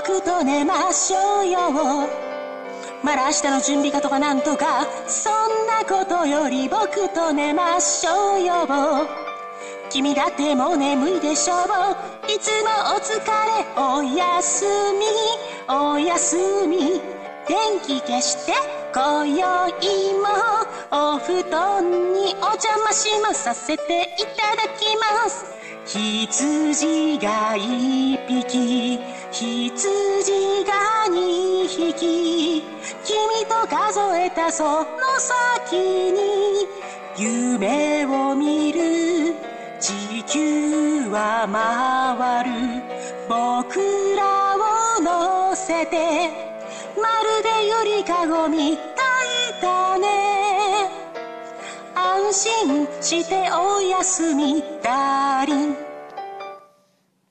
僕と寝ましょうよ。まだ明日の準備かとかなんとか、そんなことより僕と寝ましょうよ。君だってもう眠いでしょう。いつもお疲れ、おやすみ、おやすみ。電気消して今宵もお布団にお邪魔しまさせていただきます。羊が一匹、羊が二匹、君と数えたその先に夢を見る。地球は回る僕らを乗せて、まるでゆりかごみたいだね。安心しておやすみダーリン。